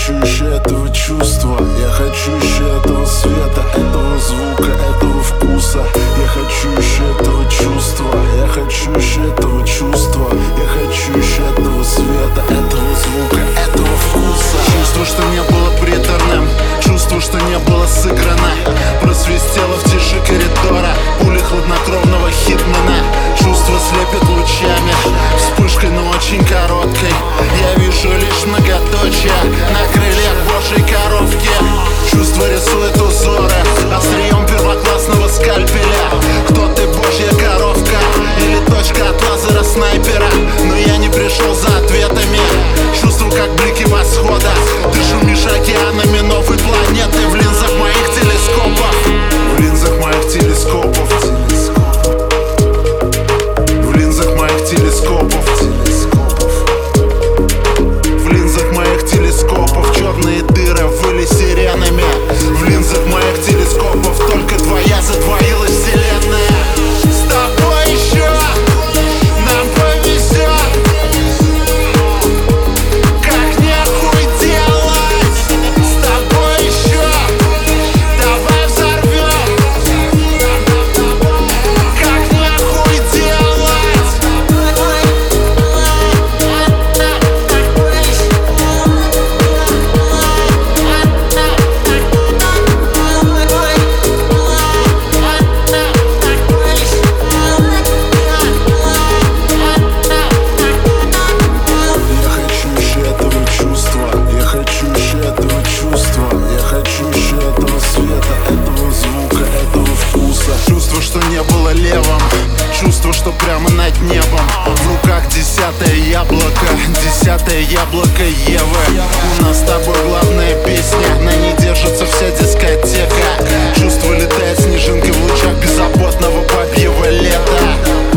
хочу еще этого чувства. Я хочу еще этого света, этого звука, этого вкуса. Я хочу еще этого чувства. Я хочу еще этого чувства. Я хочу еще этого света, этого звука, этого вкуса. Чувство, что не было приторным, чувство, что не было сыграно, просвистело в тиши коридора пули хладнокровного хитмена. Чувство слепит лучами, вспышкой, но очень короткой. Я вижу лишь многоточие на крыльях божьей коровки. Чувство рисует узоры острием первоклассного скальпеля. Кто ты, божья коровка или точка от лазера снайпера? Но я не пришел за ответами. Чувствую, как блики восхода. Ты шумишь океанами новой планеты в линзах моих телескопов. В линзах моих телескопов. В линзах моих телескопов. В линзах моих телескопов черные дыры выли сиренами. В линзах моих телескопов только твоя задвоилась вселенная. С тобой еще нам повезет, как нехуй делать. С тобой еще давай взорвем, как нехуй делать. Я хочу еще этого чувства. Я хочу еще этого чувства. Я хочу еще этого света, этого звука, этого вкуса. Чувство, что не было левым, чувство, что прямо над небом. В руках 10-е яблоко, 10-е яблоко Евы. У нас с тобой главная песня, на ней держится вся дискотека. Чувство летает снежинкой в лучах беззаботного бабьего лета.